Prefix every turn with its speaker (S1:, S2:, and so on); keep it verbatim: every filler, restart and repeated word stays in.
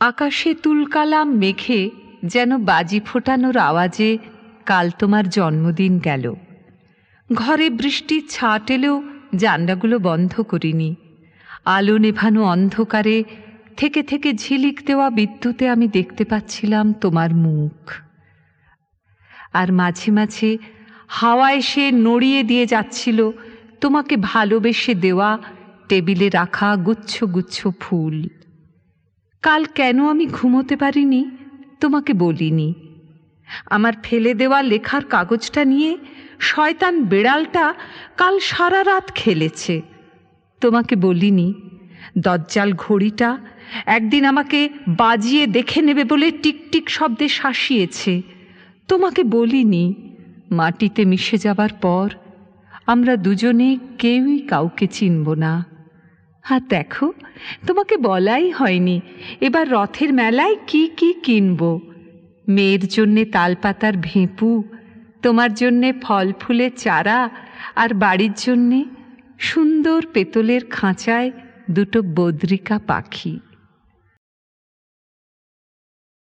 S1: আকাশে তুলকালাম মেঘে যেন বাজি ফোটানোর আওয়াজে কাল তোমার জন্মদিন গেল। ঘরে বৃষ্টির ছাট এলেও জানলাগুলো বন্ধ করিনি। আলো নেভানো অন্ধকারে থেকে থেকে ঝিলিক দেওয়া বিদ্যুতে আমি দেখতে পাচ্ছিলাম তোমার মুখ। আর মাঝে মাঝে হাওয়া এসে নড়িয়ে দিয়ে যাচ্ছিল তোমাকে ভালোবেসে দেওয়া টেবিলে রাখা গুচ্ছ গুচ্ছ ফুল। কাল কেন আমি ঘুমোতে পারিনি তোমাকে বলিনি। আমার ফেলে দেওয়া লেখার কাগজটা নিয়ে শয়তান বেড়ালটা কাল সারা রাত খেলেছে, তোমাকে বলিনি। দজ্জাল ঘড়িটা একদিন আমাকে বাজিয়ে দেখে নেবে বলে টিকটিক শব্দে শাসিয়েছে, তোমাকে বলিনি। মাটিতে মিশে যাবার পর আমরা দুজনে কেউই কাউকে চিনব না। আর দেখো, তোমাকে বলাই হয়নি এবার রথের মেলায় কি কি কিনব। মেয়ের জন্যে তালপাতার ভেঁপু, তোমার জন্যে ফল ফুলের চারা, আর বাড়ির জন্যে সুন্দর পেতলের খাঁচায় দুটো বদ্রিকা পাখি।